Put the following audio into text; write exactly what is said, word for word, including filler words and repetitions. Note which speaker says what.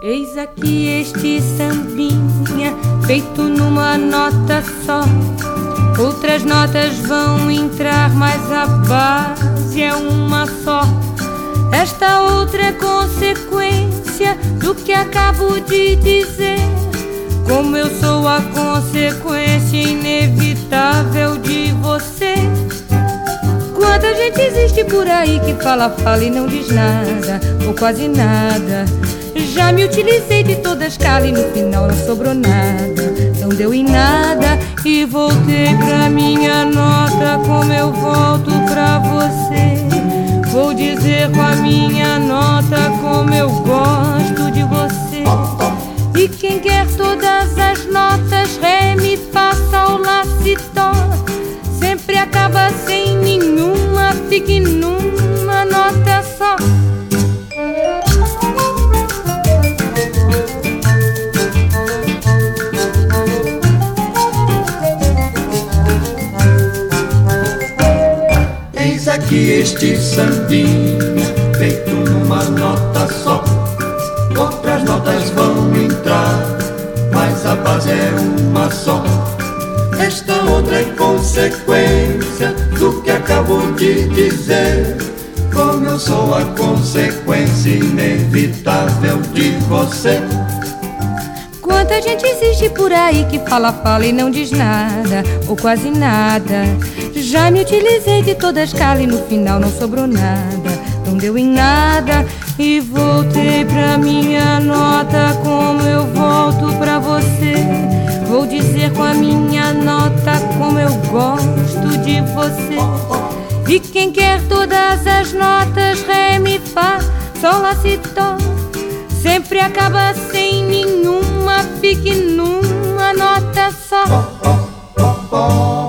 Speaker 1: Eis aqui este sambinha, feito numa nota só. Outras notas vão entrar, mas a base é uma só. Esta outra é consequência do que acabo de dizer. Como eu sou a consequência inevitável de você. Quanta gente existe por aí que fala, fala e não diz nada, ou quase nada. Já me utilizei de toda a escala e no final não sobrou nada. Não deu em nada e voltei pra minha nota. Como eu volto pra você, vou dizer com a minha nota como eu gosto de você. E quem quer todas as notas, ré, mi, fá, sol, lá, si, dó, sempre acaba sem nenhuma, fique numa nota só.
Speaker 2: Eis aqui este sambinha, feito numa nota só. Outras notas vão entrar, mas a base é uma só. Esta outra é consequência do que acabo de dizer. Como eu sou a consequência inevitável de você.
Speaker 1: Quanta gente existe por aí que fala, fala e não diz nada, ou quase nada. Já me utilizei de toda a escala e no final não sobrou nada. Não deu em nada e voltei pra minha nota. Como eu volto pra você, vou dizer com a minha nota como eu gosto de você. E quem quer todas as notas, ré, mi, fá, sol, lá, si, dó, sempre acaba sem nenhuma, fique numa nota só.